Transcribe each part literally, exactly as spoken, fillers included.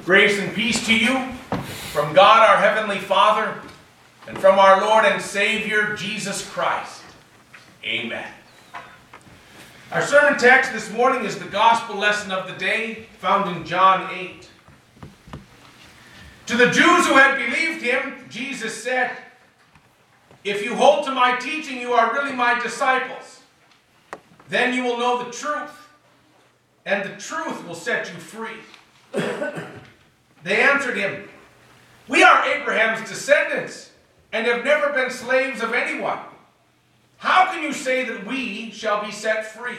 Grace and peace to you from God our Heavenly Father and from our Lord and Savior Jesus Christ. Amen. Our sermon text this morning is the gospel lesson of the day found in John eight. To the Jews who had believed him, Jesus said, "If you hold to my teaching, you are really my disciples. Then you will know the truth, and the truth will set you free." They answered him, "We are Abraham's descendants and have never been slaves of anyone. How can you say that we shall be set free?"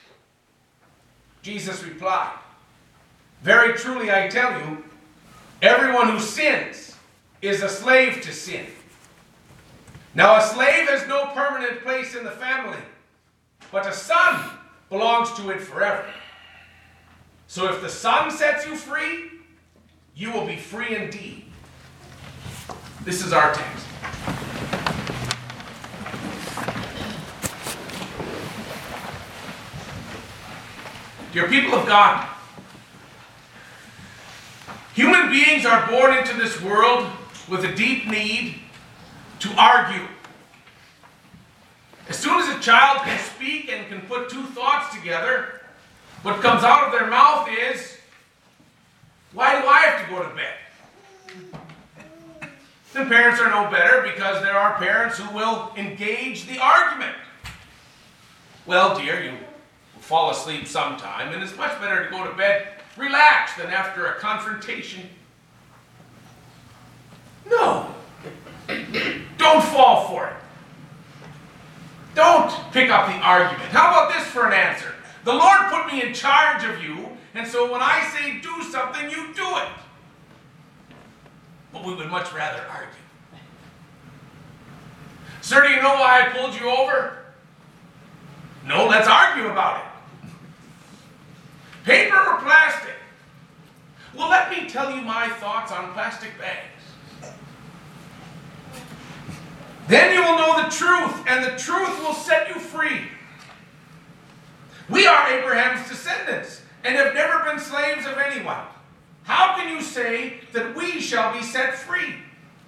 Jesus replied, "Very truly I tell you, everyone who sins is a slave to sin. Now a slave has no permanent place in the family, but a son belongs to it forever. So if the Son sets you free, you will be free indeed." This is our text. Dear people of God, human beings are born into this world with a deep need to argue. As soon as a child can speak and can put two thoughts together, what comes out of their mouth is, "Why do I have to go to bed?" And parents are no better, because there are parents who will engage the argument. "Well, dear, you will fall asleep sometime, and it's much better to go to bed relaxed than after a confrontation." No. Don't fall for it. Don't pick up the argument. How about this for an answer? "The Lord put me in charge of you, and so when I say do something, you do it." But we would much rather argue. "Sir, do you know why I pulled you over?" "No, let's argue about it." "Paper or plastic?" "Well, let me tell you my thoughts on plastic bags." "Then you will know the truth, and the truth will set you free. We are Abraham's descendants and have never been slaves of anyone. How can you say that we shall be set free?"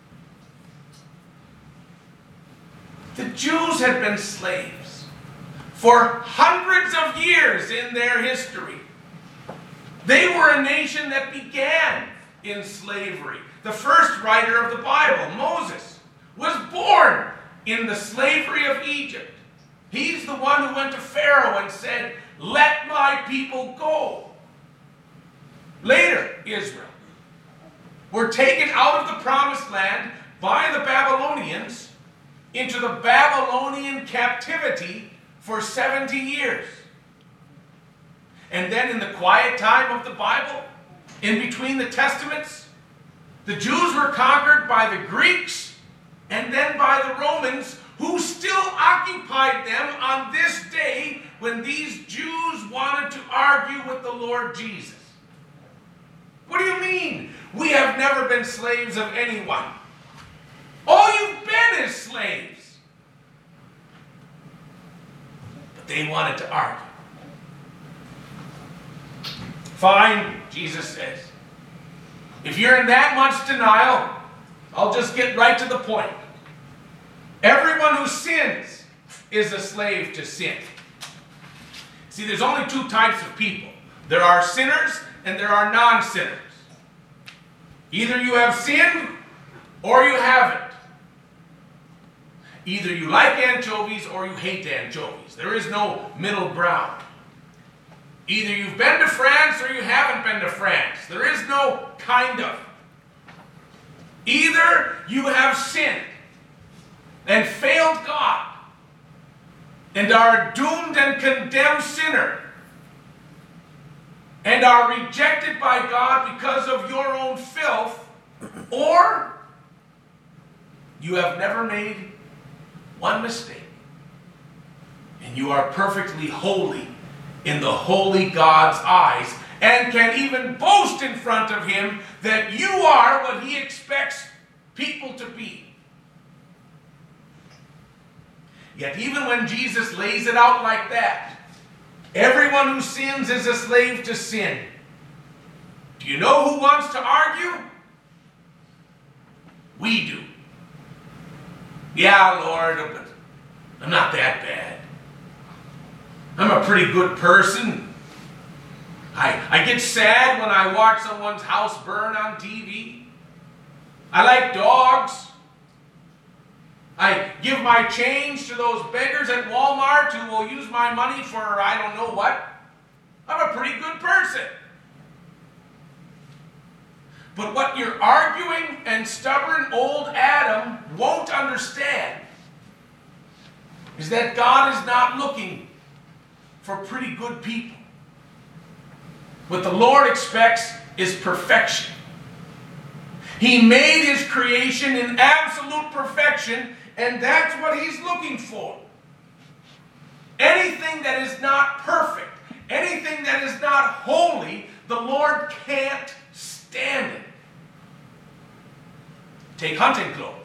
The Jews had been slaves for hundreds of years in their history. They were a nation that began in slavery. The first writer of the Bible, Moses, was born in the slavery of Egypt. He's the one who went to Pharaoh and said, "Let my people go." Later, Israel were taken out of the promised land by the Babylonians into the Babylonian captivity for seventy years. And then in the quiet time of the Bible, in between the Testaments, the Jews were conquered by the Greeks and then by the Romans, who still occupied them on this day when these Jews wanted to argue with the Lord Jesus. "What do you mean, we have never been slaves of anyone?" All you've been is slaves. But they wanted to argue. "Fine," Jesus says. "If you're in that much denial, I'll just get right to the point. Everyone who sins is a slave to sin." See, there's only two types of people. There are sinners and there are non-sinners. Either you have sinned or you haven't. Either you like anchovies or you hate anchovies. There is no middle ground. Either you've been to France or you haven't been to France. There is no kind of. Either you have sinned and failed God and are a doomed and condemned sinner and are rejected by God because of your own filth, or you have never made one mistake and you are perfectly holy in the holy God's eyes and can even boast in front of him that you are what he expects people to be. Yet even when Jesus lays it out like that, everyone who sins is a slave to sin. Do you know who wants to argue? We do. Yeah, Lord, but I'm not that bad. I'm a pretty good person. I, I get sad when I watch someone's house burn on T V. I like dogs. I give my change to those beggars at Walmart who will use my money for I don't know what. I'm a pretty good person. But what your arguing and stubborn old Adam won't understand is that God is not looking for pretty good people. What the Lord expects is perfection. He made his creation in absolute perfection, and that's what he's looking for. Anything that is not perfect, anything that is not holy, the Lord can't stand it. Take hunting clothes.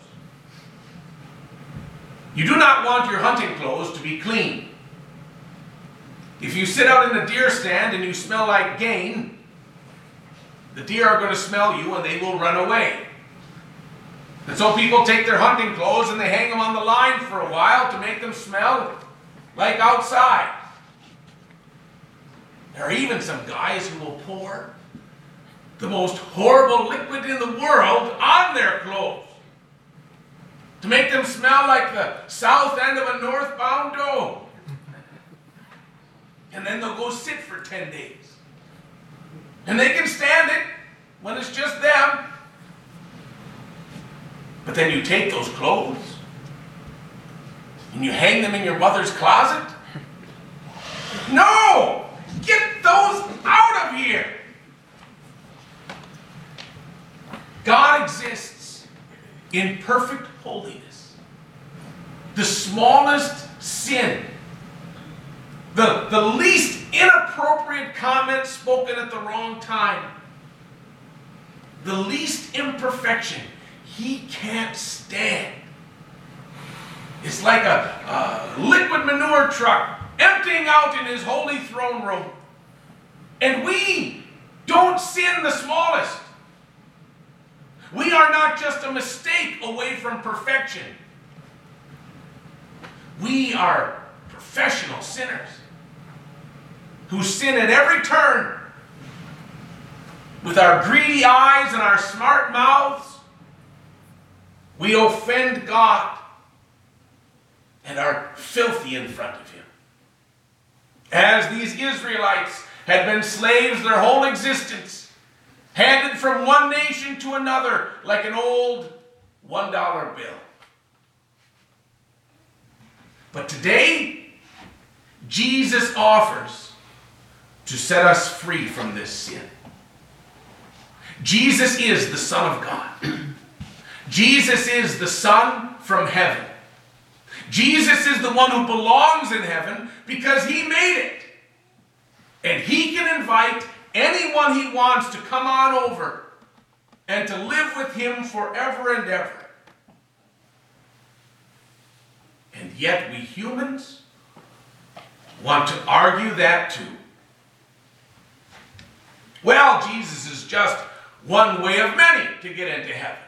You do not want your hunting clothes to be clean. If you sit out in a deer stand and you smell like game, the deer are going to smell you and they will run away. And so people take their hunting clothes and they hang them on the line for a while to make them smell like outside. There are even some guys who will pour the most horrible liquid in the world on their clothes to make them smell like the south end of a northbound dome. And then they'll go sit for ten days. And they can stand it when it's just them. But then you take those clothes and you hang them in your mother's closet? No! Get those out of here! God exists in perfect holiness. The smallest sin, the, the least inappropriate comment spoken at the wrong time, the least imperfection, he can't stand. It's like a, a liquid manure truck emptying out in his holy throne room. And we don't sin the smallest. We are not just a mistake away from perfection. We are professional sinners who sin at every turn. With our greedy eyes and our smart mouths, we offend God and are filthy in front of him. As these Israelites had been slaves their whole existence, handed from one nation to another like an old one dollar bill. But today, Jesus offers to set us free from this sin. Jesus is the Son of God. Jesus is the Son from heaven. Jesus is the one who belongs in heaven because he made it. And he can invite anyone he wants to come on over and to live with him forever and ever. And yet we humans want to argue that too. Well, Jesus is just one way of many to get into heaven.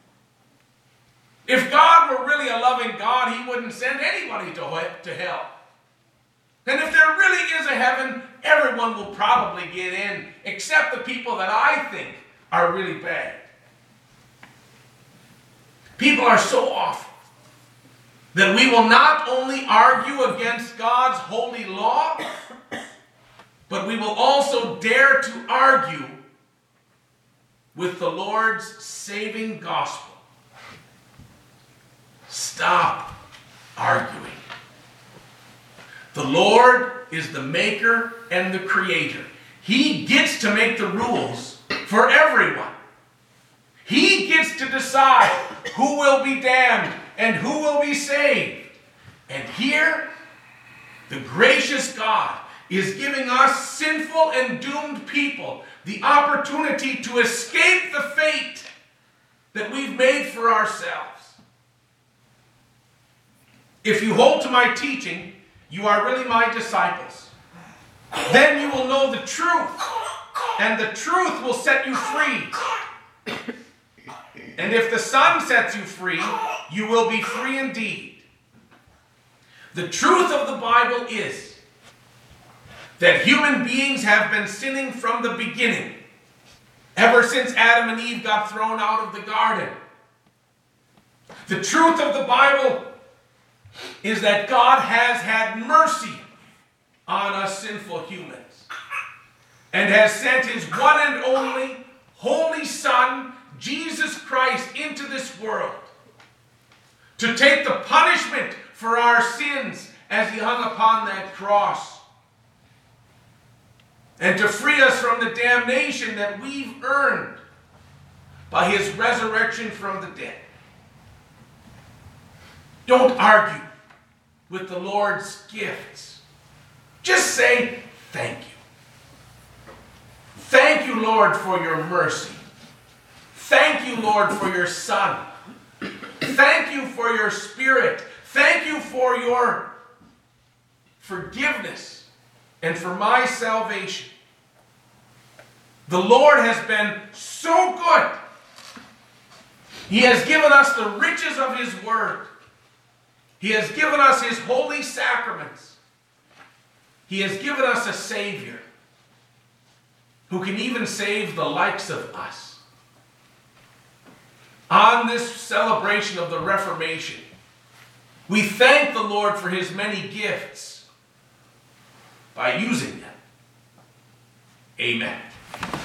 If God were really a loving God, he wouldn't send anybody to, to hell. And if there really is a heaven, everyone will probably get in, except the people that I think are really bad. People are so awful that we will not only argue against God's holy law, but we will also dare to argue with the Lord's saving gospel. Stop arguing. The Lord is the maker and the creator. He gets to make the rules for everyone. He gets to decide who will be damned and who will be saved. And here, the gracious God is giving us sinful and doomed people the opportunity to escape the fate that we've made for ourselves. If you hold to my teaching, you are really my disciples. Then you will know the truth, and the truth will set you free. And if the Son sets you free, you will be free indeed. The truth of the Bible is that human beings have been sinning from the beginning, ever since Adam and Eve got thrown out of the garden. The truth of the Bible is that God has had mercy on us sinful humans and has sent his one and only holy Son, Jesus Christ, into this world to take the punishment for our sins as he hung upon that cross, and to free us from the damnation that we've earned by his resurrection from the dead. Don't argue with the Lord's gifts. Just say, thank you. Thank you, Lord, for your mercy. Thank you, Lord, for your Son. Thank you for your Spirit. Thank you for your forgiveness and for my salvation. The Lord has been so good. He has given us the riches of his word. He has given us his holy sacraments. He has given us a Savior who can even save the likes of us. On this celebration of the Reformation, we thank the Lord for his many gifts by using them. Amen.